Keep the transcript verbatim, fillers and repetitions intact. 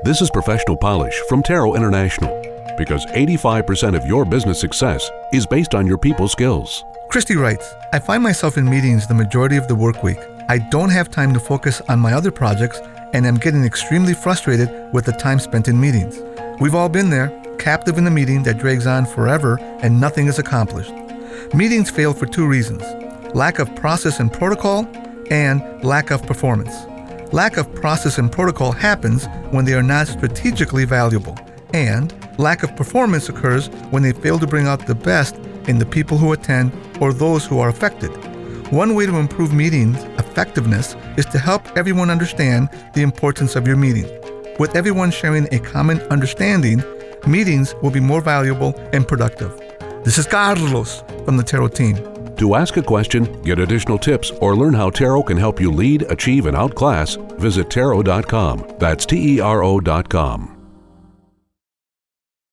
This is Professional Polish from Tarot International, because eighty-five percent of your business success is based on your people skills. Christy writes, I find myself in meetings the majority of the work week. I don't have time to focus on my other projects and am getting extremely frustrated with the time spent in meetings. We've all been there, captive in a meeting that drags on forever and nothing is accomplished. Meetings fail for two reasons: lack of process and protocol and lack of performance. Lack of process and protocol happens when they are not strategically valuable, and lack of performance occurs when they fail to bring out the best in the people who attend or those who are affected. One way to improve meetings effectiveness is to help everyone understand the importance of your meeting. With everyone sharing a common understanding, meetings will be more valuable and productive. This is Carlos from the Tarot team. To ask a question, get additional tips, or learn how Tarot can help you lead, achieve, and outclass, visit tarot dot com. That's T E R O dot com.